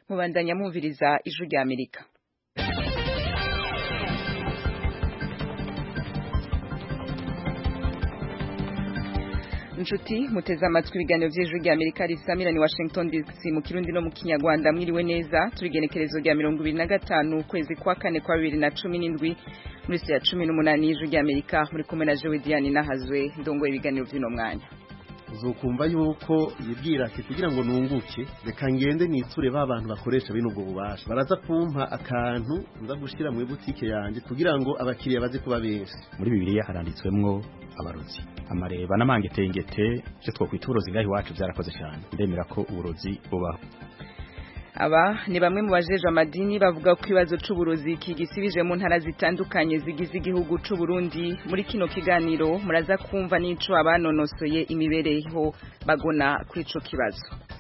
mubandanya mwumviriza ijwi rya Amerika. Nshuti muteze amatwi ibiganiro by'ijwi rya Amerika risamira ni Washington DC mu Kirundi no mu Kinyarwanda. Mwiriwe neza, turigenekerezo rya 25 kwezi kwa kane kwa 2017 muri ya 18 y'ijwi rya Amerika. Muri kumwe na Jewe Diane Nahazwe ndongoye ibiganiro by'ino mwanya. Uzokumva yuko yibwira ati kugira ngo nunguke reka ngende niture babantu bakoresha bino ubwo bubasha baraza kumpa akantu nza gushira mu butike yanjye kugira ngo abakiriya baze kuba benshi. Muri Bibiliya haranditswemwo abarozi amareba n'amangetengete cyo twokwitura ngaho iwacu byarakoze cyane. Ndemera ko uburozi bubaho. Aba ni bamwe mu bajeje amadini bavuga ko ikibazo c'uburozi kigisibije mu ntara zitandukanye zigize igihugu c'u Burundi. Muri kino kiganiro muraza kumva n'ico abanonosoye imibereho bagona kuri ico kibazo.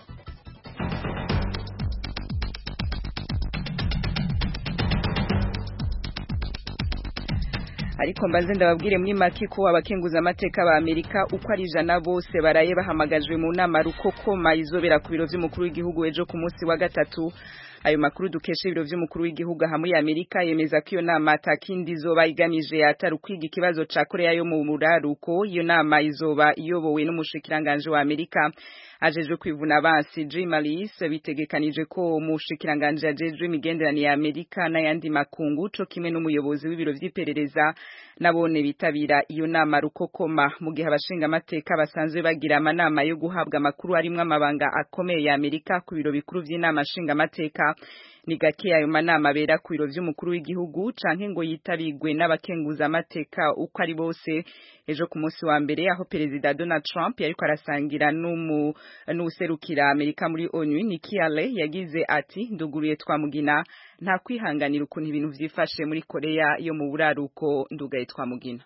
Ariko mbanze ndababwire muri make ko abakenguza amateka ba Amerika uko ari 100 bose baraye bahamagajwe mu nama rukokoma izobera ku biro vy'umukuru w'igihugu ejo ku munsi wa gatatu. Ayo makuru dukesha ibiro vy'umukuru w'igihugu aha muri Amerika yemeza ko iyo nama atakindi izoba igamije atari ukwiga ikibazo ca Korea yo mu buraruko. Iyo nama izoba iyobowe n'umushikiranganje wa Amerika ajeje kwivuna abansi Jim Mattis. Bitegekanije ko umushikiranganje ajeje imigenderanire ya Amerika n'ayandi makungu co kimwe n'umuyobozi w'ibiro vy'iperereza nabone bitabira iyo nama rukokoma. Mu gihe abashinga amateka basanzwe bagira amanama yo guhabwa amakuru arimwe amabanga akomeye ya Amerika ku biro bikuru vy'inama nshinga amateka, ni gake ayo manama bera ku biro vy'umukuru w'igihugu canke ngo yitabigwe n'abakenguza amateka uko ari bose. Ejo ku munsi wa mbere aho Perezida Donald Trump yariko arasangira n'userukira Amerika muri ONU Nikki Haley yagize ati nduguruye twamugina nta kwihanganira ukuntu ibintu vyifashe muri Korea yo mu buraruko ndugaye twamugina.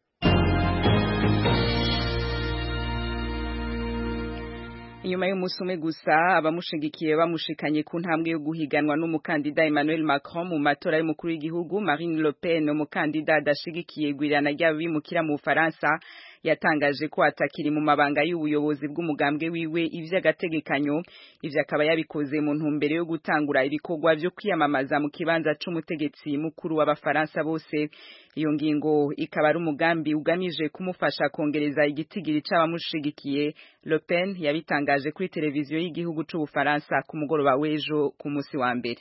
Inyuma y'umunsi umwe gusa abamushigikiye bamushikanye ku ntambwe yo guhiganwa n'umukandida Emmanuel Macron mu matora y'umukuru w'igihugu. Marine Le Pen umukandida adashigikiye gwirana ry'abimukira mu Faransa yatangaje ko atakiri mu mabanga y'ubuyobozi bw'umugambwe wiwe ivy'agategekanyo. Ivyo akaba yabikoze mu ntumbero yo gutangura ibikorwa vyo kwiyamamaza mu kibanza c'umutegetsi mukuru w'abafaransa bose. Iyo ngingo ikaba ari umugambi ugamije kumufasha kongereza igitigiri c'abamushigikiye. Le Pen yabitangaje kuri televiziyo y'igihugu c'Ubufaransa ku mugoroba w'ejo ku munsi wa mbere.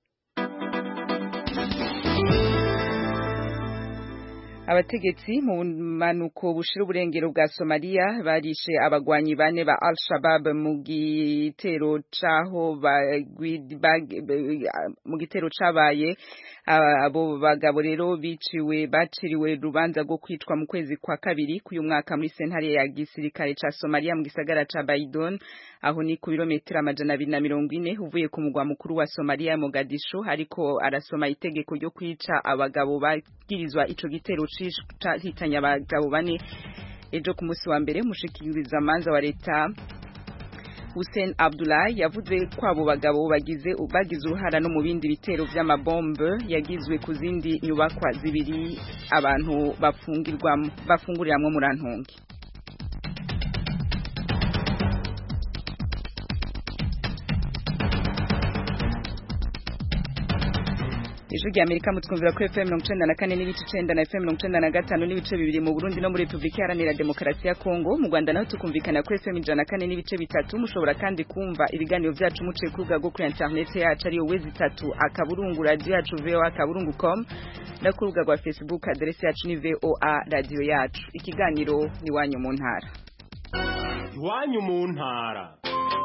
Abategetsi mu manuko bushira uburengero bwa Somalia barishe abagwanyi bane ba Al-Shabaab mu gitero cabaye. Abo bagabo rero baciriwe rubanza rwo kwicwa mu kwezi kwa kabiri k'uyu mwaka muri sentare ya gisirikare ca Somalia mu gisagara ca Baidon, aho ni ku birometero 240 uvuye ku mugwa mukuru wa Somalia Mogadishu. Ariko arasoma itegeko ryo kwica abagabo bagirizwa ico gitero hitanya abagabo bane. Ejo ku munsi wa mbere mushikiriza manza wa leta Hussein Abdullah yavuze ko abo bagabo bagize uruhara no mu bindi bitero vy'amabombe yagizwe ku zindi nyubakwa zibiri abantu bafunguriramwo murantonge. Ijwi rya Amerika mutwumvira kuri FM 94 n'ibice 9 na FM 95 n'ibice 2 mu Burundi no muri Republika Iharanira Demokarasi ya Kongo. Mu Rwanda naho tukumvikana kuri FM 104 n'ibice 3. Mushobora kandi kumva ibiganiro vyacu muciye ku rubuga rwo kuri internet yacu ari wezi3 akaburungu radio yacu voa.com na ku rubuga rwa Facebook adresse yacu ni VOA radio yacu. Ikiganiro ni wanyu mu ntara. Iwanyu mu ntara.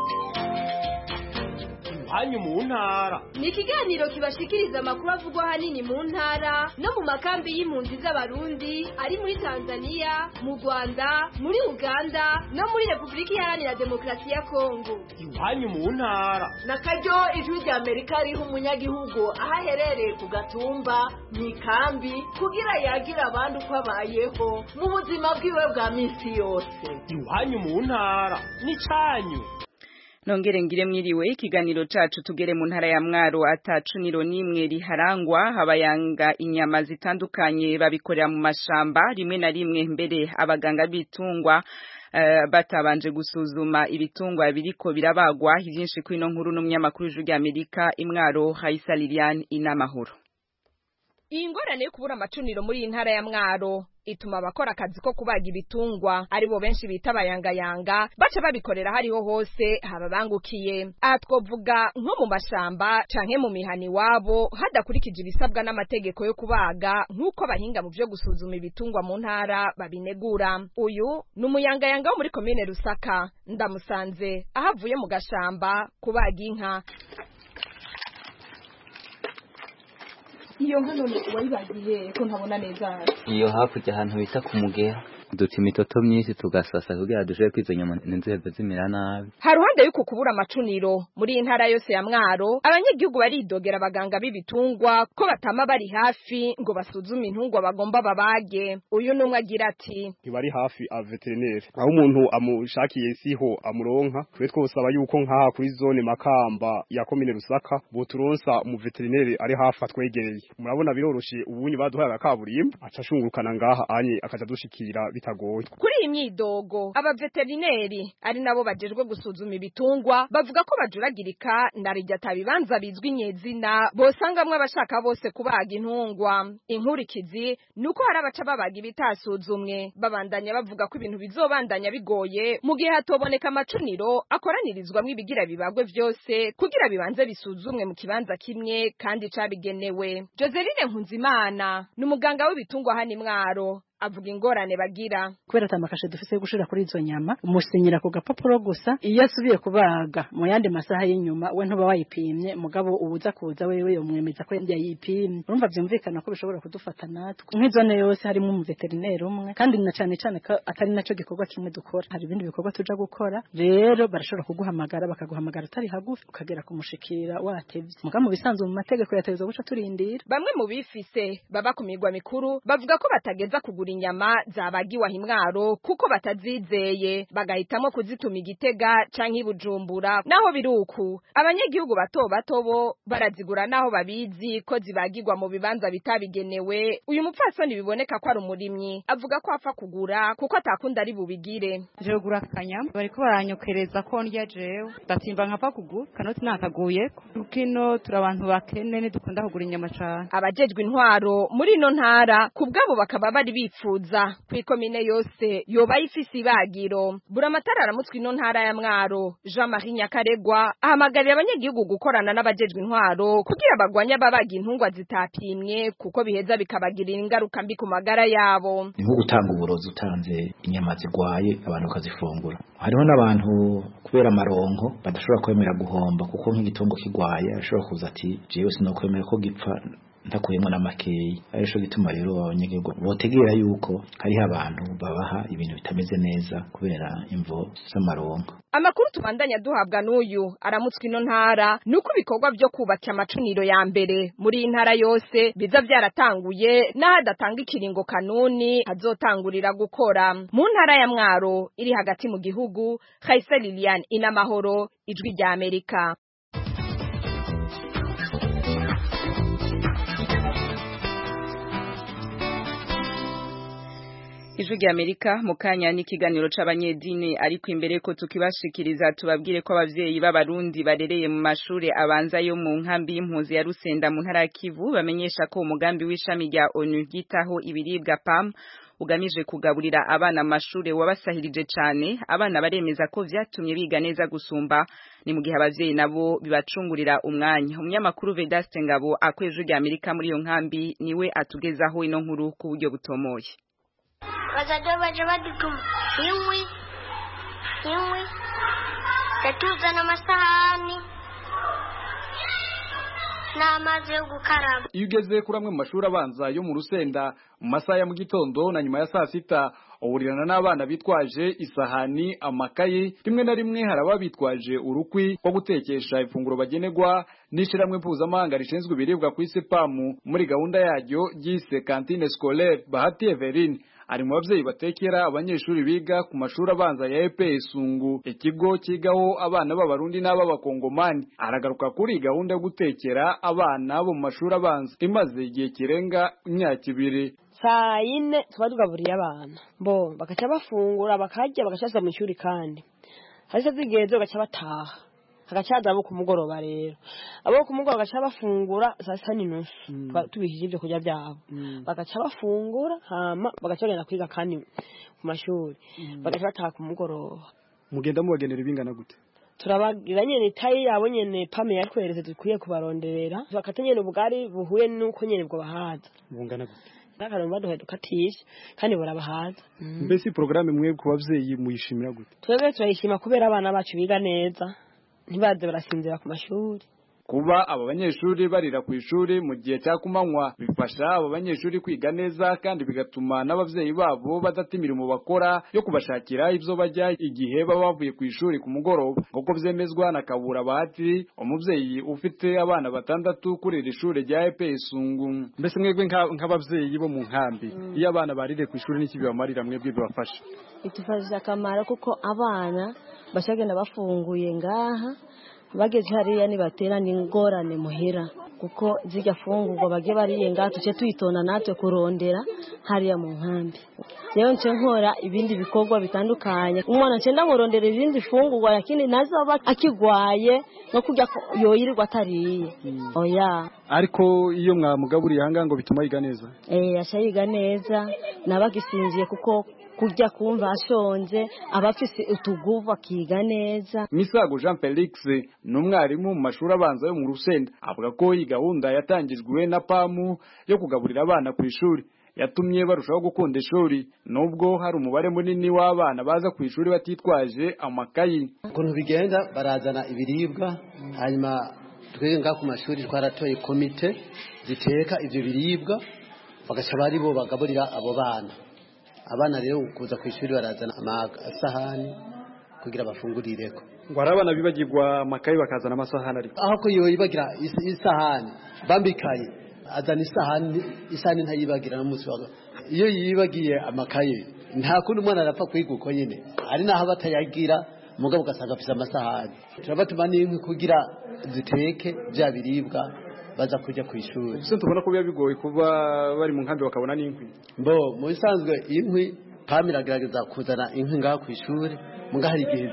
Iwanyu mu ntara ni ikiganiro kibashikiriza amakuru avugwa hanini mu ntara no mu makambi y'impunzi z'abarundi ari muri Tanzania, mu Rwanda, muri Uganda no muri Republika Iharanira Demokarasi ya Kongo. Iwanyu mu ntara na karyo ijwi rya Amerika riho umunyagihugu ahaherereye ku gatumba mu ikambi kugira yagira abandi uko abayeho mu buzima bwiwe bwa minsi yose. Iwanyu mu ntara ni canyu. Nongere ngire mwiriwe. Ikiganiro cacu tugere mu ntara ya Mwaro atacuniro nimwe riharangwa, habayanga inyama zitandukanye babikorera mu mashamba, rimwe na rimwe mbere abaganga bitungwa batabanje gusuzuma ibitungwa biriko birabagwa. Ivyinshi kwino nkuru n'umunyamakuru w'Ijwi Amerika Imwaro Haisa Liliane Inamahoro. Ingorane yo kubura amacuniro muri intara ya Mwaro ituma abakora akazi ko kubaga ibitungwa aribo benshi bita bayangayanga baca babikorera hariho hose hababangukiye. Aha twovuga nko mu mashamba canke mu mihani wabo hadakurikije ibisabwa n'amategeko yo kubaga nk'uko abahinga mu vyo gusuzuma ibitungwa mu ntara babinegura. Uyu n'umuyangayanga wo muri komine Rusaka, ndamusanze ahavuye mu gashamba kubaga inka. Iyo hano wayibagiye ko ntabona neza. Iyo hakurya ahantu bita ku Mugera duta imitoto myinshi tugasasa kugira duje kwizo nyama n'inzego zimira nabi. Haruhande yuko kubura amacuniro muri intara yose ya Mwaro, abanyagihugu baridogera abaganga b'ibitungwa ko batama bari hafi ngo basuzume intungwa bagomba babage. Uyu numwe agira ati ntibari hafi a veterinary aho umuntu amushakiye siho amuronka. Twe twosaba yuko nkaha kuri zone Makamba ya komine Rusaka boturonsa mu veterinary ari hafi atwegereye. Murabona biroroshe ubunyi baduhaye akaburimbo acashungurukana ngaha anye akaja dushikira bitagoye. Kuri iyi myidogo abaveterineri ari nabo bajejwe gusuzuma ibitungwa bavuga ko bajuragirika narijya atabibanza bizwi nyezina bosangamwe abashaka bose kubaga intungwa. Inkurikizi nuko hari abaca babaga ibitasuzumwe babandanya bavuga ko ibintu bizobandanya bigoye mu gihe hatoboneka amacuniro akoranirizwamwe ibigira bibagwe vyose kugira bibanze bisuzumwe mu kibanza kimwe kandi cabigenewe. Joseline Nkunzimana n'umuganga w'ibitungwa hano Mwaro avuga ingorane bagira kubera atamakashe dufise gushira kuri izo nyama umusinyira ku gapapuro gusa iyo asubiye kubaga mu yandi masaha y'inyuma we ntuba wayipimye mugabo ubuza kuza wewe umwemeza ko yayipimye. Urumva byumvikana ko bishobora kudufata natwe nk'izone yose harimo mu veterineri umwe kandi na cyane ko atari naco gikorwa kimwe dukora, hari ibindi bikorwa tuja gukora. Rero barashobora kuguhamagara bakaguhamagara atari hagufi ukagera kumushikira watevye mugabo mu bisanzwe mu mategeko yatezo guca turindira. Bamwe mu bifise baba ku migwa mikuru bavuga ko batageza kugura inyama zabagiwa Mwaro kuko batazizeye bagahitamo kuzituma Igitega canke Bujumbura. Naho biruku abanyagihugu bato bato bo barazigura naho babizi ko zibagirwa mu bibanza bitabigenewe. Uyu mupfasoni biboneka ko ari umurimyi avuga ko afa kugura kuko atakunda ari bubigire. Je gura kanyama bariko baranyokereza ko ndya jewe ndatimba nkapfa kugura kanoti nakaguye kino turabantu bakene ne dukunda kugura inyama cyane. Abajejwe intwaro muri no ntara kubgabo bakaba bari bifuza kwikomine yose yoba ifisi ibagiro. Buramatara aramutswe ino ntara ya Mwaro Jean-Marie Nyakaregwa ahamagarira abanyagihugu gukorana n'abajejwe intwaro kugira bagwanya babaga intungwa zitapimye kuko biheza bikabagirira ingaruka mbi ku magara yabo. Ni nko gutanga uburozi utanze inyama zigwaye abantu bakazifungura. Hariho n'abantu kubera amaronko badashobora kwemera guhomba kuko nk'igitungo kigwaye ashobora kuza ati jewe sinokwemera ko gipfa ntakuyemo n'amakeyi. Arisho gituma rero abanyagihugu botegera yuko hariho abantu babaha ibintu bitameze neza kubera imvo z'amaronko. Amakuru tubandanya duhabwa n'uyu aramutswe ino ntara nuko ibikorwa byo kubaka amacuniro ya mbere muri intara yose biza byaratanguye n'ahadatanga ikiringo kanuni hazotangurira gukora. Mu ntara ya Mwaro iri hagati mu gihugu, Haisa Liliane Inamahoro, Ijwi rya Amerika. Ijwi rya Amerika mukanya n'ikiganiro c'abanyedini ariko imbere ko tukibashikiriza tubabwire ko abavyeyi b'abarundi barereye mu mashure abanza yo mu nkambi y'impunzi ya Rusenda mu ntara ya Kivu bamenyesha ko umugambi w'ishami rya ONU gitaho ibiribwa PAM ugamije kugaburira abana amashure wabasahirije cane. Abana baremeza ko vyatumye biga neza gusumba, ni mu gihe abavyeyi nabo bibacungurira umwanya. Umunyamakuru Vedaste Ngabo akwejwe rya Amerika muri iyo nkambi niwe atugezaho ino nkuru ku buryo butomoye. Wazajua badutuma imwi tatuza na masahani n'amazi yo gukaraba. Iyo ugeze kuri amwe mu mashuri abanza yo mu Rusenda mu masaha ya mu gitondo na nyuma ya saa sita uhurirana n'abana bitwaje isahani, amakaye, rimwe na rimwe haraba bitwaje urukwi rwo gutekesha ifunguro bagenerwa n'ishiramwe mpuzamahanga rishinzwe ibiribwa ku isi PAM muri gahunda yaryo yise Cantine Scolaire. Bahati Everine ari mu bavyeyi batekera abanyeshuri biga ku mashuri abanza ya EPS Sungu, ikigo kigaho abana b'abarundi n'ab'abakongomani. Aragaruka kuri gahunda yo gutekera abana bo mu mashuri abanza imaze igihe kirenga imyaka 2. saa 4 tuba tugaburiye abana bo bakaca bafungura bakarya bagacaza mu ishuri kandi hasi zigeze bagaca bataha hagacaza abo kumugoroba rero abo kumugoroba bagaca bafungura saa 9:30 tubihije ibyo kurya byabo bagaca bafungura hama bagaca bagenda kwiga kandi ku mashuri bagaca bataha ku mugoroba. Mugenda mubagenera ibingana gute? Turabagira nyene tayi yabo nyene pame yakwereze dukwiye kubaronderera bakatanyene ubugari buhuye nuko nyene bwo bahaza bungana gute nakarumba duhe dukatisha kandi burabahaza. Mbese programme mwe ku bavyeyi muyishimira gute? Twebwe turayishima kubera abana bacu biga neza ntibaze barasinzira ku mashuri. Kuba aba banyeshuri barira ku ishuri mu gihe cya kumanywa bifasha aba banyeshuri kwiga neza kandi bigatuma n'abavyeyi babo badatimira mu bakora yo kubashakira ivyo bajya igihe baba bavuye ku ishuri ku mugoroba nk'uko vyemezwa na Kabura Bahati umuvyeyi ufite abana 6 kuri iri shuri rya EPS Sungu. Mbese mwebwe nk'abavyeyi bo mu nkambi iyo abana barire ku ishuri n'iki bibamarira mwebwe bibafasha? Itufasha akamaro kuko abana bashagenda bafunguye ngaha bageze hariya nibatera n'ingorane muhira kuko zijya fungurwa bage bariye ngaha tuce tuyitona natwe kurondera hariya mu nkambi. Rero nce nkora ibindi bikorwa bitandukanye umwana nce ndamurondera ibindi fungurwa yakini nazoba akigwaye no kurya yoyirirwa atariye oya. Ariko iyo mwamugaburiye hanga ngo bituma yiga neza ashayiga neza nabagisinziye kuko kurya kumva ashonje abafise utuguvu akiga neza. Misago Jean Felix n'umwarimu mu mashuri abanza yo mu Rusenda avuga ko iyi gahunda yatangijwe na PAMU yo kugaburira abana ku ishuri yatumye barushaho gukunda ishuri nubwo hari umubare munini w'abana baza ku ishuri batitwaje amakayi. Ukuntu bigenda barazana ibiribwa hanyuma twega ku mashuri twaratoye komite ziteka ivyo biribwa bagaca bari bo bagaburira abo bana. Abana rero kuza ku ishuri barazana amasahani kugira bafungurireko. Ngo arabana bibagirwa amakayi bakazana amasahani ariko. Aho ko yoyibagira isahani bambikaye azana isahani ntayibagira n'umunsi wa. Iyo yibagiye amakayi nta kundi umwana arapfa kwiga uko nyine. Ari naho batayagira mugabo ugasanga afise amasahani. Turabatuma n'inkwi kugira ziteke bya biribwa baza kujya ku ishuri. Ese tubona ko bigoye kuba bari mu nkambi bakabona n'inkwi. Mu bisanzwe inkwi pamiragerageza kuzana inkwi ngaha ku ishuri muga hari igihe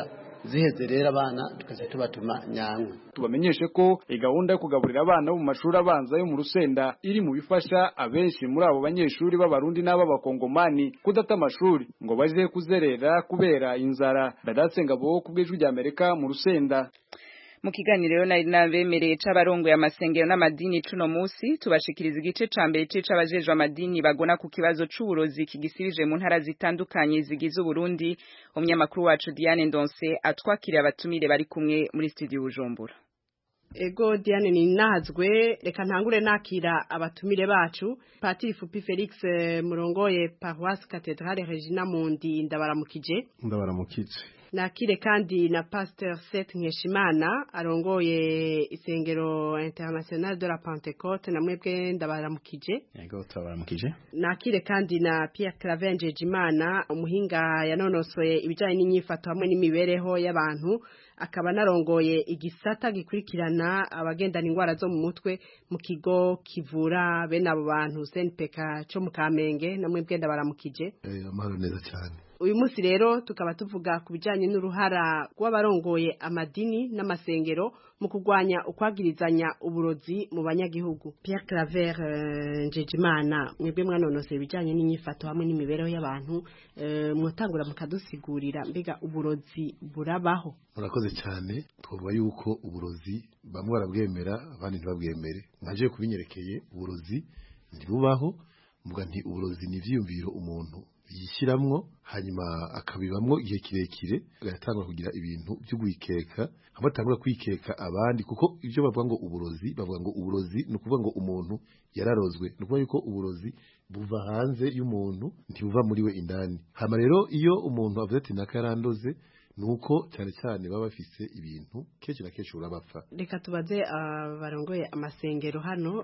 ziheze rero abana tukaza tubatuma nyankwe. Tubamenyeshe ko gahunda yo kugaburira abana mu mashuri abanza yo mu Rusenda iri mu bifasha abenshi muri abo banyeshuri b'abarundi n'ab'abakongomani kudata amashuri ngo baje kuzerera kubera inzara. Badatsenga bo kubw'ijwi rya Amerika mu Rusenda. Mu kiganiro nari nabemereye c'abarongoye amasengero n'amadini cuno musi tubashikiriza igice ca mbere c'abajejwe amadini bagona ku kibazo c'uburozi kigisibije mu ntara zitandukanye zigize Burundi. Umunyamakuru wacu Diane Ndonse atwakiriye abatumire bari kumwe muri studio Bujumbura. Ego Diane ninazwe reka ntangure nakira abatumire bacu Patiri Fupi Felix murongoye Paroisse Cathedrale Regina Mundi ndabaramukije. Nakire kandi na Pasteur Seth Nkeshimana arongoye isengero International de la Pentecôte na mwebwe ndabaramukije. Yego tabaramukije. Nakire kandi na Pierre Clavenje Jimana umuhinga yanonosoye ibijanye n'inyifato hamwe n'imibereho y'abantu akaba narongoye igisata gikurikirana abagendana ingwara zo mu mutwe mu kigo kivura bene abo bantu SNPK cyo mu Kamenge na mwebwe ndabaramukije. Amahoro neza cyane. Uyu munsi rero tukaba tuvuga ku bijanye n'uruhara rw'abarongoye amadini n'amasengero mu kugwanya ukwagirizanya uburozi mu banyagihugu. Pierre Claver Njejimana mwebwe mwanonose ibijanye n'inyifato hamwe n'imibereho y'abantu mwotangura mukadusigurira mbega uburozi burabaho. Murakoze cyane twovuga yuko uburozi bamwe barabwemera abandi ntibabwemere. Nkaje kubinyerekeye uburozi ndibubaho muga nti uburozi ni ivyiyumviro umuntu yishiramwo hanyuma akabibamwo igihe kirekire agatangura kugira ibintu byo gwikeka amatangura kwikeka abandi kuko ivyo bavuga ngo uburozi no kuvuga ngo umuntu yararozwe no kuvuga yuko uburozi buva hanze y'umuntu ntibuva muri we indani. Hama rero iyo umuntu avuze ati nakarandoze nuko cyane cyane baba bafise ibintu kenshi na kenshi urabapfa. Reka tubaze barongoye amasengero hano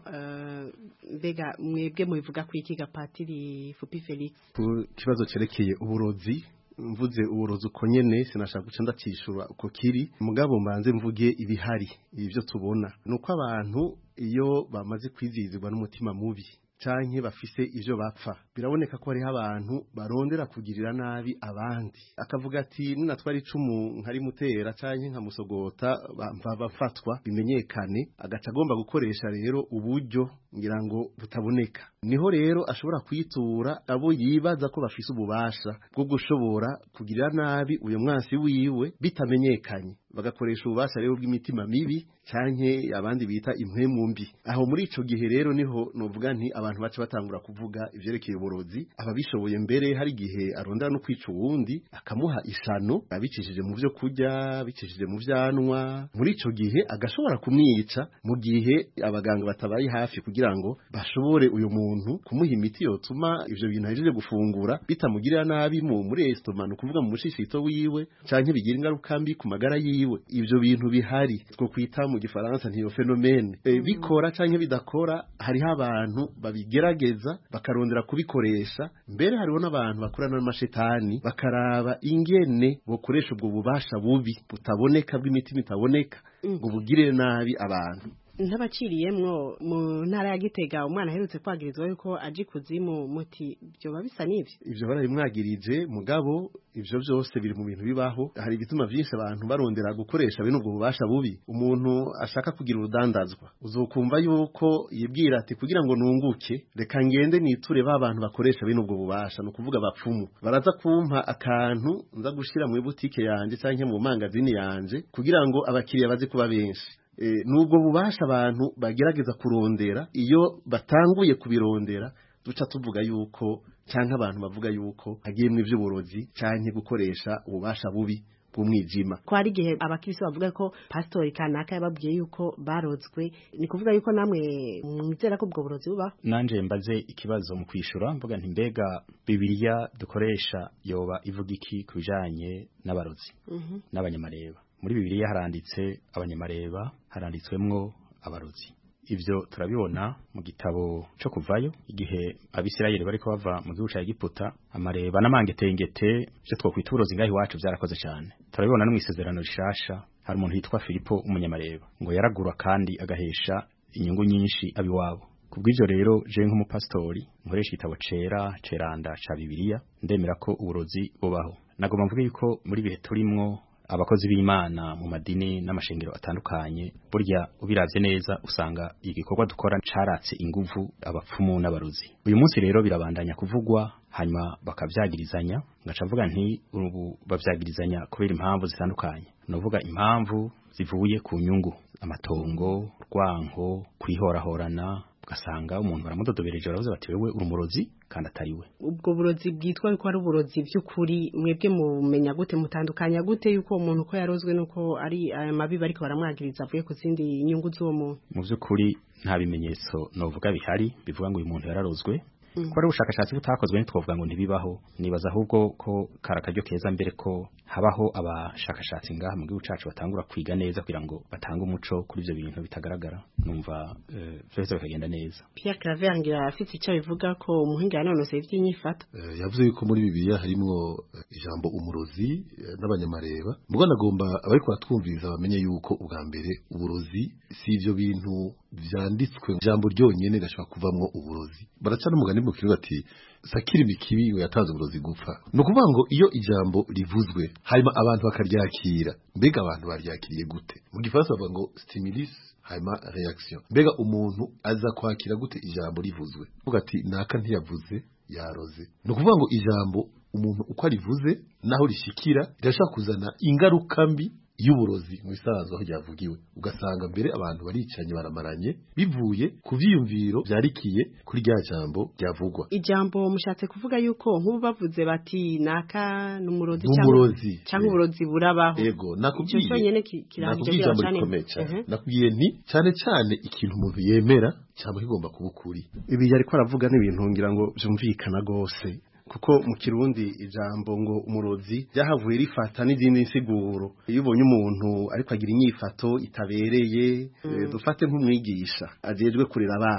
mbega mwebwe mubivuga kwikiga Patiri Fupi Felix ku kibazo cerekeye uburozi. Mvuze uburozi uko nyene sinashaka guca ndacishura uko kiri mugabo mbanze mvuge ibihari ibyo tubona nuko abantu iyo bamaze kwizizirwa n'umutima mubi canke bafise ivyo bapfa. Biraboneka ko hariho abantu barondera kugirira nabi abandi, akavuga ati ninatwara icumu nkari mutera canke nkamusogota bafatwa bimenyekane, agaca agomba gukoresha rero uburyo ngira ngo butaboneka. Niho rero ashobora kwitura abo yibaza ko bafise ububasha bwo gushobora kugirira nabi uyo mwansi wiwe bitamenyekanye, bagakoresha ububasha rero bw'imitima mibi canke abandi bita impwemu mbi. Aho muri ico gihe rero niho novuga nti abantu baca batangura kuvuga ivyerekeye uburozi, ababishoboye mbere hari gihe arondera no kwica uwundi akamuha ishano abicishije mu vyo kurya, bicishije mu vyanwa. Muri ico gihe agashobora kumwica mu gihe abaganga batabaye hafi kugira ngo bashobore uyu muntu kumuha imiti yotuma ivyo bintu ahejeje gufungura bitamugirira nabi muri estomano, kuvuga mu mushishito wiwe canke bigira ingaruka mbi ku magara yiwe. Ivyo bintu bihari two kwita mu gifaransa ntiyo fenomene bikora canke bidakora. Hariho abantu babigerageza bakarondera kubikoresha, mbere hariho n'abantu bakorana n'amashetani bakaraba ingene bokoresha ubwo bubasha bubi butaboneka bw'imitima itaboneka ngo bugirire nabi abantu. Ntabaciriyemwo mu ntara ya Gitega umwana aherutse kwagirizwa yuko aje kuzimu, muti byo babisa nivyo. Ivyo barabimwagirije mugabo ivyo byose biri mu bintu bibaho. Hari ibituma byinshi abantu barondera gukoresha bene ubwo bubasha bubi. Umuntu ashaka kugira urudandazwa uzokumva yuko yibwira ati kugira ngo nunguke reka ngende niture abantu bakoresha bene ubwo bubasha, no kuvuga bapfumu baraza kumpa akantu nza gushira mu butike yanje canke mu mangazini yanje kugira ngo abakiriya baze kuba benshi. Nubwo bubasha abantu bagerageza kurondera, iyo batanguye kubirondera duca tuvuga yuko canke abantu bavuga yuko hagiye mu ivy'uburozi canke gukoresha ububasha bubi bw'umwijima. Ko hari gihe abakirisi bavuga ko pastori kanaka yababwiye yuko barozwe, ni kuvuga yuko namwe mwizera ko ubwo burozi bubaho? Nanje mbaze ikibazo mu kwishura mvuga nti mbega Bibiliya dukoresha yoba ivuga iki kubijanye n'abarozi n'abanyamareba? Muri Bibiliya haranditse abanyamareba, haranditswemwo abarozi. Ivyo turabibona mu gitabo cyo kuvayo, igihe Abisirayeli bariko bava mu gihugu ca Egiputa, amareba n'amangetengete byo twokwita uburozi ngaho iwacu byarakoze cyane. Turabibona no mu isezerano rishasha, hari umuntu yitwa Filipo umunyamareba ngo yaragura kandi agahesha inyungu nyinshi abiwabo. Kubw'ivyo rero je nk'umupastori nkoresha igitabo ceranda ca Bibiliya, ndemera ko uburozi bubaho. Nagomba mvuge yuko muri bihe turimwo abakozi b'Imana mu madini n'amashengero atandukanye, burya ubiravye neza usanga igikorwa dukora caratse inguvu abapfumu n'abarozi. Uyu munsi rero birabandanya kuvugwa, hanyuma bakavyagirizanya. Ngaca mvuga nti ubu bavyagirizanya kubera impamvu zitandukanye. Novuga impamvu zivuye ku nyungu, amatongo, rwanko, kwihorahorana, ugasanga umuntu baramudodobereje baravuze bati wewe uri umurozi kandi atari we. Ubwo burozi bwitwa yuko ari uburozi by'ukuri, mwebwe mumenya gute, mutandukanya gute yuko umuntu ko yarozwe nuko ari amabi bariko baramwagiriza avuye ku zindi nyungu z'uwo muntu? Mu by'ukuri nta bimenyetso novuga bihari bivuga ngo uyu muntu yararozwe. Ko ari ubushakashatsi butakozwe ntitwovuga ngo ntibibaho. Nibaza ahubwo ko karakaryo keza mbere ko habaho abashakashatsi ngaha mu gihugu cacu batangura kwiga neza kugira ngo batange umuco kuri ivyo bintu bitagaragara. Numva vyose bikagenda neza. Pierre Claver ngira afite icyo bivuga ko umuhinga yanonose ivy'inyifato. Yavuze yuko muri Bibiliya harimwo ijambo umurozi n'abanyamareba. Mugo nagomba abariko batwumviriza bamenye yuko ubwa mbere uburozi si ivyo bintu vyanditswe ijambo ryonyene gashobora kuvamwo uburozi. Baraca n'umugani mu kirundi ati sakiri mikibi ngo yatanze uburozi gupfa. No kuvuga ngo iyo ijambo rivuzwe hanyuma abantu bakaryakira, mbega abantu baryakiriye gute? Mu gifaransa bavuga ngo stimulus hanyuma reaction. Mbega umuntu aza kwakira gute ijambo rivuzwe? Vuga ati naka ntiyavuze yaroze. No kuvuga ngo ijambo umuntu uko arivuze naho rishikira rirashaka kuzana ingaruka mbi y'uburozi mu bisanzwe aho ryavugiwe. Ugasanga mbere abantu baricanye baramaranye bivuye ku vyiyumviro vyarikiye kuri rya jambo ryavugwa. Ijambo mushatse kuvuga yuko nk'ubu bavuze bati naka n'umurozi cyangwa uburozi burabaho. Yego, nakubwiye icyo nyene kirangije ijambo rikomeye cyane. Nakubwiye nti cyane ikintu umuntu yemera cyangwa kigomba kuba ukuri. Ibi yariko aravuga n'ibintu ngira ngo vyumvikana gose, kuko mu Kirundi ijambo ngo umurozi ryahavuye rifata n'izindi nsiguro. Iyo ubonye umuntu ariko agira inyifato itabereye, dufate nk'umwigisha ajejwe kurera abana,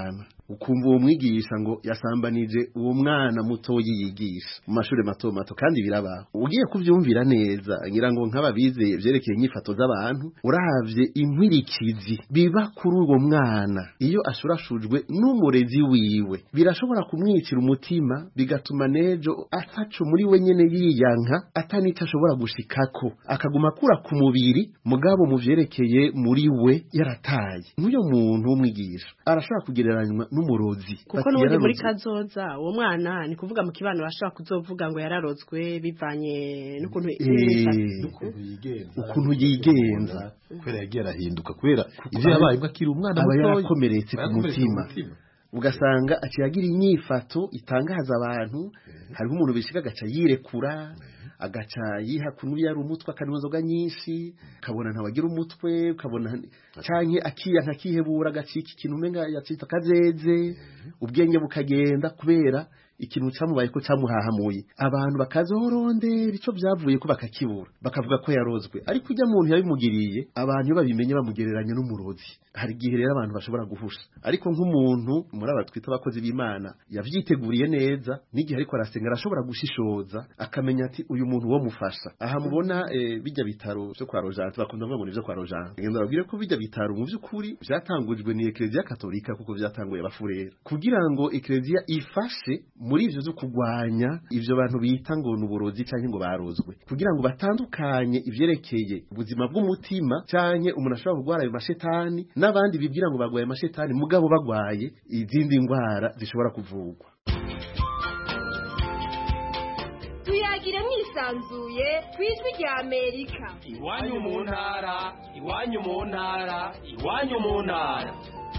ukumva uwo mwigisha ngo yasambanije uwo mwana mutoyi yigisha mu mashuri mato mato kandi birabaho ugiye kuvyumvira neza ngira ngo nk'ababize vyerekeye inyifato z'abantu uravye inkwirikizi biba kuri uwo mwana iyo ashurashujwe n'umurezi wiwe birashobora kumwicira umutima bigatuma nejo ataco muri we nyene yiyanka atanica ashobora gushikako akaguma kura ku mubiri mugabo mu vyerekeye muri we yarataye nk'uyo muntu w'umwigisha arashobora kugereranywa n'umurozi kuko n'ubundi muri kazoza uwo mwana ni kuvuga mu kibano bashobora kuzovuga ngo yararozwe bivanye n'ukuntu ukuntu yigenza kubera yagiye arahinduka kubera ivyo yabaye akiri umwana aba yarakomeretse ku mutima ugasanga aciyagira inyifato itangaza abantu hariho umuntu bishika agaca yirekura agaca yiha kunubi yari umutwe akanywa inzoga nyinshi kabona ntawagira umutwe kabona canke akiyanka kihebura agacika ikintu umenga yacita kazeze ubwenge bukagenda kubera ikintu camubaye ko camuhahamuye abantu bakazorondera ico vyavuye ko bakakibura bakavuga ko yarozwe ariko ujya muntu yabimugiriye abantu babimenye bamugereranya n'umurozi hari gihe rero abantu bashobora guhusha ariko nk'umuntu muri abatwita abakozi b'Imana yavyiteguriye neza n'igihe ariko arasenga arashobora gushishoza akamenya ati uyu muntu wo mufasha aha mubona bijya bitaro byo kwa Rojante bakunda ngo nivyo kwa Rojante ngenda babwire ko bijya bitaro mu vy'ukuri vyatangujwe ni Ecclesia Katolika kuko vyatanguye abafurera kugira ngo Ecclesia ifashe muri ivyo zo kugwanya ivyo bantu bita ngo nuburozi canke ngo barozwe kugira ngo batandukanye ivyerekeye ubuzima bw'umutima canke umuntu ashobora kugwara ayo mashetani n'abandi bibwira ngo bagwaye mashetani mugabo bagwaye izindi ngwara zishobora kuvugwa tuyagire mwisanzuye kwijwi rya Amerika iwanyu mu ntara iwanyu mu ntara iwanyu mu ntara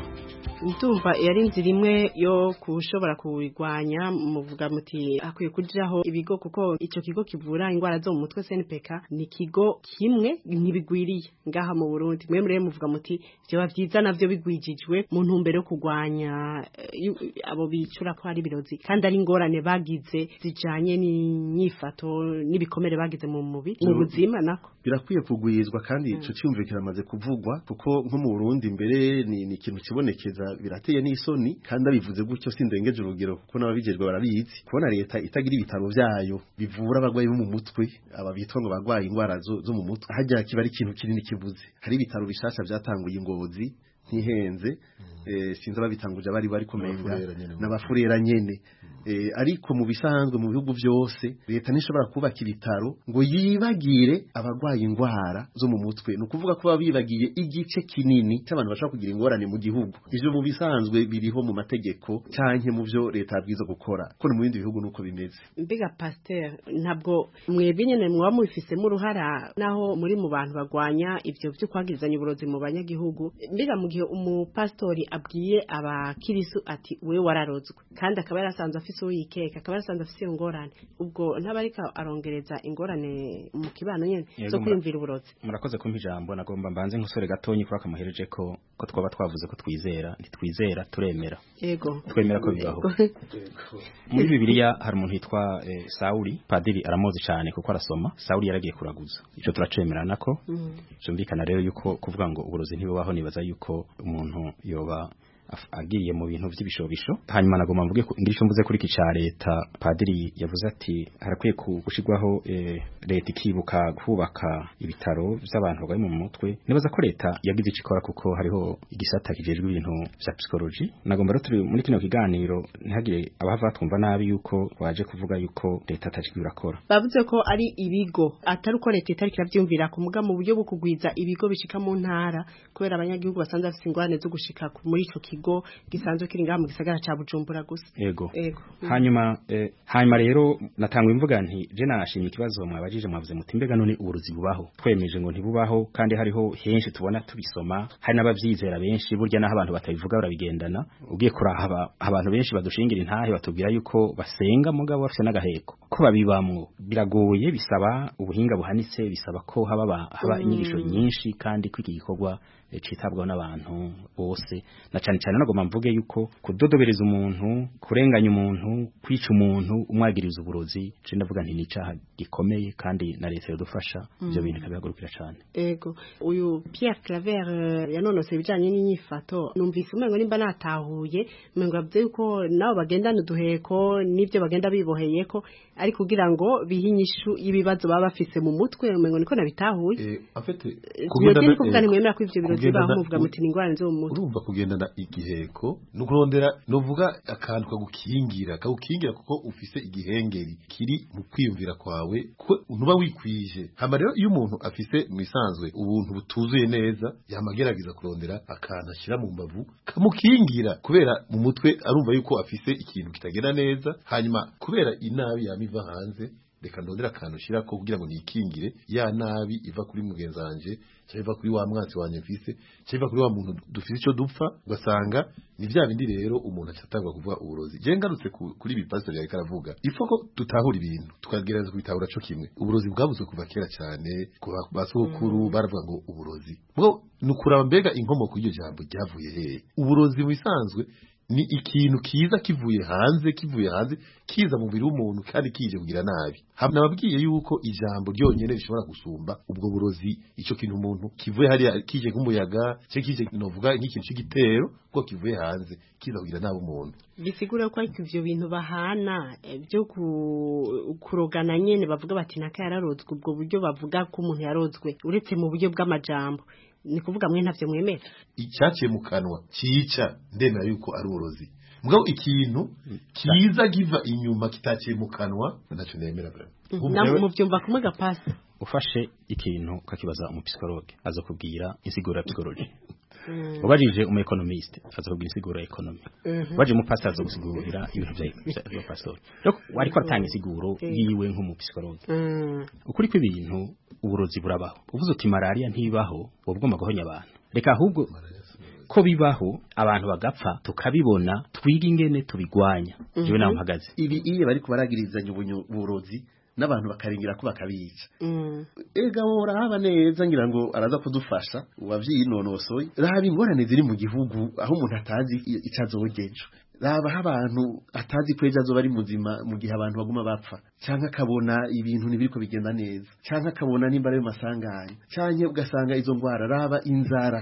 ndumva yari inzira imwe yo kushobora kuwigwanya muvuga muti akwiye kujaho ibigo kuko ico kigo kivura ingwara zo mu mutwe CNPK ni kigo kimwe ntibigwiriye ngaha mu Burundi mwe muri muvuga muti byo bavyiza navyo bigwijijwe mu ntumbero yo kugwanya abo bicura ko ari birozi kandi ari ingorane bagize zijanye n'inyifato n'ibikomere bagize mu mubi mu buzima nako birakwiye kugwizwa kandi ico cyumviro kiramaze kuvugwa kuko nko mu Burundi mbere ni ikintu kibonekeza birateye n'isoni kandi abivuze gutyo sindengeje urugero kuko n'ababijejwe barabizi kubona leta itagira ibitaro vyayo bivura abagwayi bo mu mutwe aba bitwa ngo bagwaye ingwara zo mu mutwe hajya kiba ari ikintu kinini kibuze hari ibitaro bishasha byatanguye ingozi ntihenze sinzi ababitanguje bari kumenga n'abafurera nyene ariko mu bisanzwe mu bihugu byose leta nishobora kubaka ibitaro ngo yibagire abagwaye ingwara zo mu mutwe no kuvuga ko babibagiye igice kinini cy'abantu bashaka kugira ingorane mu gihugu ivyo mu bisanzwe biriho mu mategeko canke mu byo leta yabwiza gukora ko mu bindi bihugu nuko bimeze mbiga pasteur ntabwo mwebwe nyene mwa mubifisemo uruhara naho muri mu bantu bagwanya ivyo byo kwagirizanya uburozi mu banyagihugu mbiga mu gihe umupastori abwiye abakirisu ati we wararozwe kandi akaba yarasanzwe afise uyikeka akaba yarasanzwe afise ingorane ubwo ntabarika arongereza ingorane mu kibano nyene zo kwimvira uburozi murakoze kumpa ijambo nagomba mbanze nk'usore gatonyi kuri akamuhereje ko twaba twavuze ko twizera ntitwizera turemera yego twemera ko bibaho muri Bibiliya hari umuntu yitwa Sauli padiri aramuzi cyane kuko arasoma Sauli yaragiye kuraguza ico turacemerana ko byumvikana rero yuko kuvuga ngo uburozi ntibubaho nibaza yuko umuntu yoba agiye mu bintu by'ibishobisho hanyuma nagomba mvuge ngirisho mvuze kuri kica leta padiri yavuze ati harakwiye gushigwaho leta ikibuka kubaka ibitaro by'abantu bari mu mutwe nibaza ko leta yagize ikikora kuko hariho igisata kijejwe ibintu bya psychology nagomba rero turi muri kino kiganiro ntihagire abahava twumva nabi yuko waje kuvuga yuko leta atakibura kora bavuze ko ari ibigo atari uko leta itari kiravyumvira ku muga mu buryo bwo kugwiza ibigo bishika mu ntara kubera abanyagihugu basanze bafite ingorane zo gushika muri ico kigo gisanzwe kiri ngaha mu gisagara ca Bujumbura gusa yego hanyuma rero natangwe imvuga nti je nashimye ikibazo mwabajije mwavuze muti mbega none uburozi bubaho twemeje ngo ntibubaho kandi hariho henshi tubona tubisoma hari n'abavyizera benshi burya naho abantu batabivuga barabigendana ugiye kurahaba abantu benshi badushingira intahe batubwira yuko basenga mugabo bafite n'agaheko ko babibamwo biragoye bisaba ubuhinga buhanitse bisaba ko haba inyigisho nyinshi kandi kwiki gikorwa citabwaho n'abantu bose na cyane cyane nagomba mvuge yuko kudodobereza umuntu kurenganya umuntu kwica umuntu umwagiriza uburozi je ndavuga nti nicaha gikomeye kandi na leta yodufasha ibyo bintu kabihagurukira cyane ego uyu Pierre Claver yanonose ibijanye n'inyifato numvise umengo nimba natahuye umengo abye yuko nabo bagendana uduheko nivyo bagenda biboheyeko ari kugira ngo bihinyishu ibibazo baba bafise mu mutwe umengo niko nabitahuye afite kugenda kuvuga nimwemera ko ivyo birozi baho muvuga muti ningwara nzo mu mutwe urumva kugendana igiheko nukurondera novuga akantu kagukingira kuko ufise igihengeri kiri mu kwiyumvira kwawe ko ntuba wikwije hama rero iyo umuntu afise mwisanzwe ubuntu butuzuye neza yamagerageza kurondera akantu ashyira mu mbavu kamukingira kubera mu mutwe arumva yuko afise ikintu kitagenda neza hanyuma kubera inabi yamiva hanze reka ndondera akantu ushyira ko kugira ngo nikingire ya nabi iva kuri mugenzi wanje cyangwa iva kuri wa mwanzi wanje mfise cyangwa iva kuri wa muntu dufise icyo dupfa ugasanga ni bya bindi rero umuntu acatangwa kuvuga uburozi je ngarutse kuri ibi pastor yari karavuga ifo ko tutahura ibintu tukagereza kubitahura cyo kimwe uburozi bwabuzwe kuva kera cyane ku basokuru baravuga ngo uburozi bwo nukuraba mbega inkomoko y'iryo jambo ryavuye hehe uburozi bisanzwe ni ikintu kiza kivuye hanze kiza mu mubiri w'umuntu kandi kije kugira nabi hamwe nababwiye yuko ijambo ryonyene rishobora gusumba ubwo burozi ico kintu umuntu kivuye hari kije nk'umuyaga cyo kije novuga nk'ikintu cy'igitero ko kivuye hanze kiza kugira nabi umuntu bisigura ko ivyo bintu bahana byo kurogana nyene bavuga bati naka yararozwe ubwo buryo bavuga ko umuntu yarozwe uretse mu buryo bw'amajambo ni kuvuga mwe ntavyo mwemera icyaciye mu kanwa cica ndemera yuko ari uburozi mugabo ikintu kiza giva inyuma kitaciye mu kanwa naco nemera bra mu byumva kumwe gapasa ufashe ikintu kakibaza umupsikologe aza kubwira insiguro ya psychology ubajije umu economist aza kubwira insiguro ya economy waje mu pastor aza gusigurira ibintu bya pastor wari ko atanga insiguro yiwe nk'umupsikologe ukuri kw'ibintu uburozi burabaho uvuze uti malaria ntibaho ubwo guhonya abantu reka ahubwo ko bibaho abantu bagapfa tukabibona twiga ingene tubigwanya jewe naho mpagaze ibi iyo bari kubaragirizanya uburozi n'abantu bakaringira ko bakabica ega urahaba neza ngira ngo araza kudufasha uwavyinonosoye raba ingorane ziri mu gihugu aho umuntu atazi icazogejo raba abantu atazi kweja zo bari muzima mu gihe abantu baguma bapfa canka akabona ibintu nibiriko bigenda neza canka akabona nimba ari masanganya canke ugasanga izo ngwara raba inzara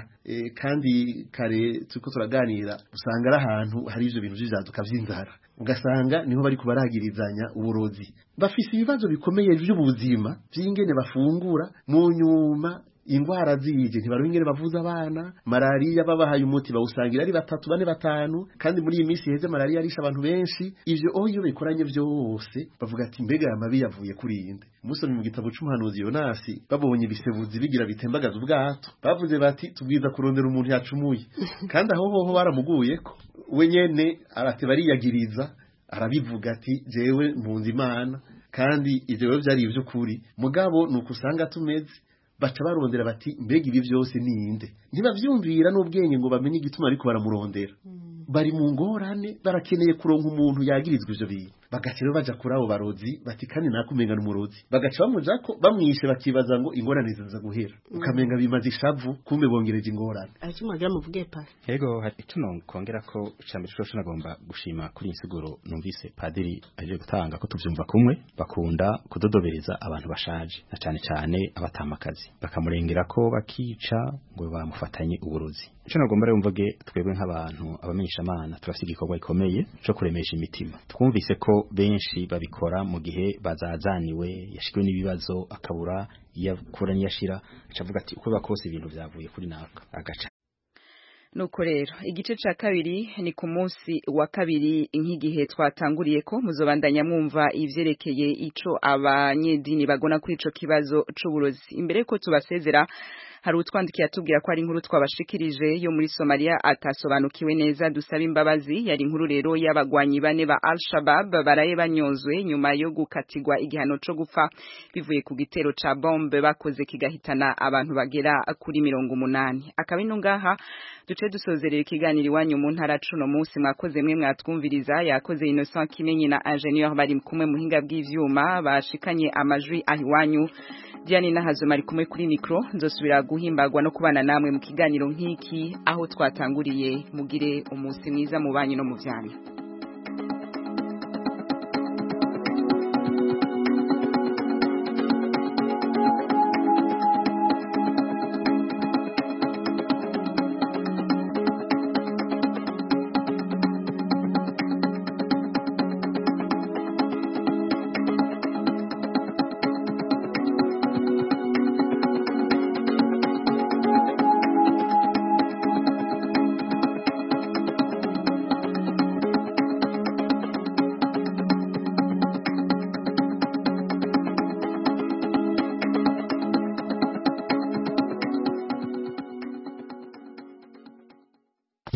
kandi kare tuko turaganira usanga ari ahantu hari ivyo bintu vy'ivyaduka vy'inzara ugasanga niho bari kubaragirizanya uburozi bafise ibibazo bikomeye by'ubuzima by'ingene bafungura mu nyuma ingwara zije ntibaruhingere bavuza abana malaria babahaye umuti bawusangira ari 3 4 5 kandi muri iyi minsi heze malaria arisha abantu benshi ivyo iyo bikoranye byose bavuga ati mbega amabi yavuye kuri inde musomye mu gitabo c'umuhanuzi Yonasi babonye ibisebuzi bigira bitembagaza ubwato bavuze bati tubwiza kurondera umuntu yacumuye kandi aho hoho baramuguyeko we nyene arate bariyagiriza arabivuga ati jewe mpunzi Imana kandi ivyo byari ivy'ukuri mugabo nuko usanga tumeze baca barondera bati mbega ibi byose ninde ntibavyumvira n'ubwenge ngo bamenye igituma ariko baramurondera bari mu ngorane barakeneye kuronka umuntu yagirizwa ivyo bintu bagaciro baja kuri abo barozi bati kandi nakumenga n'umurozi bagaca bamuja ko bamwishe bakibaza ngo ingorane ziza guhera ukamenga bimaze ishavu kumbe bongereje ingorane acimagira muvuge pa yego hari tuno kongera ko cyambere cyo nagomba gushima kuri insiguro numvise padiri aje gutanga ko tuvyumva kumwe bakunda kudodobereza abantu bashaje na cyane cyane abatamakazi bakamurengera ko bakica ngo bamufatanye uburozi cyo nagomba rero mvuge twebwe nk'abantu abamenyesha amana turafite igikorwa gikomeye cyo kuremesha imitima twumvise ko benshi babikora mu gihe bazazaniwe yashikiwe n'ibibazo akabura yakuranye yashira acavuga ati uko bakose ibintu byavuye kuri naka agaca nuko rero igice ca kabiri ni ku munsi wa kabiri nk'igihe twatanguriye ko muzobandanya mwumva ivyerekeye ico abanyedini bagona kuri ico kibazo c'uburozi imbere ko tubasezera hari utwandikiye atubwira ko ari inkuru twabashikirije yo muri Somalia atasobanukiwe neza dusaba imbabazi yari inkuru rero y'abagwanyi bane ba Al-Shabaab baraye banyozwe nyuma yo gukatigwa igihano co gupfa bivuye ku gitero ca bombe bakoze kigahitana abantu bagera kuri 80 akabino ngaha duce dusozerera ikiganiro iwanyu mu ntara cuno munsi mwakoze mwe mwatwumviriza yakoze Innocent Kimenyi na Ingenieur bari kumwe muhinga bw'ivyuma bashikanye amajwi ahiwanyu Diane Nahazo mari kumwe kuri micro nzosubira guhimbagwa no kubana namwe mu kiganiro nk'iki aho twatanguriye mugire umunsi mwiza mu banyu no mu vyanya